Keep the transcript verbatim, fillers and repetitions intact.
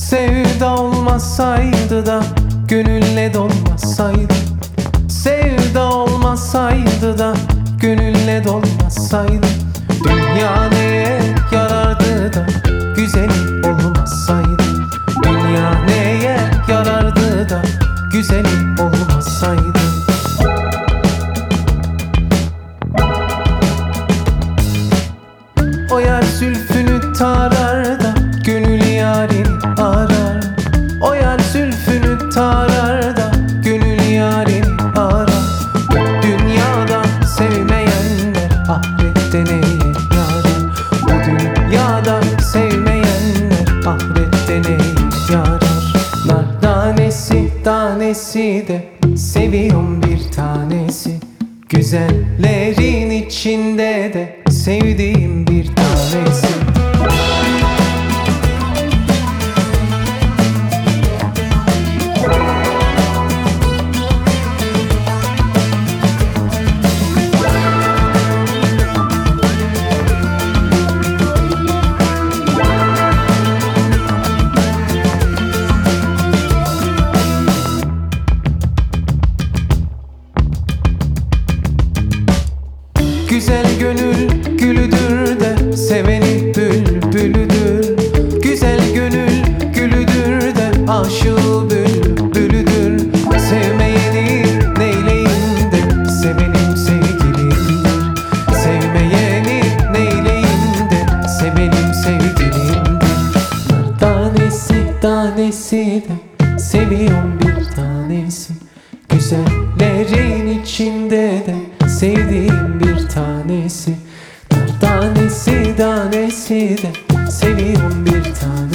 Sevda olmasaydı da gönülle dolmasaydı, sevda olmasaydı da gönülle dolmasaydı, dünya neye yarardı da güzelim olmasaydı, dünya neye yarardı da güzelim olmasaydı. O yer zülfünü tarar da gönül yarini arar. O yer zülfünü tarar da gönül yarini arar. Bu dünyada sevmeyenler ahirette neye yarar? Bu dünyada sevmeyenler ahirette neye yarar? Nar tanesi tanesi de seviyorum bir tanesi, güzellerin içinde de sevdiğim bir tanesi. Güzel gönül gülüdür de seveni bülbülüdür. Güzel gönül gülüdür de aşığı bülbülüdür. Sevmeyeni neyleyin de sevenim sevgilimdir. Sevmeyeni neyleyin de sevenim sevgilimdir. Tanesi tanesi de seviyorum bir tanesi, güzellerin içinde de sevdiğim bir tanesi. Tanesi tanesi de seviyorum bir tanesi.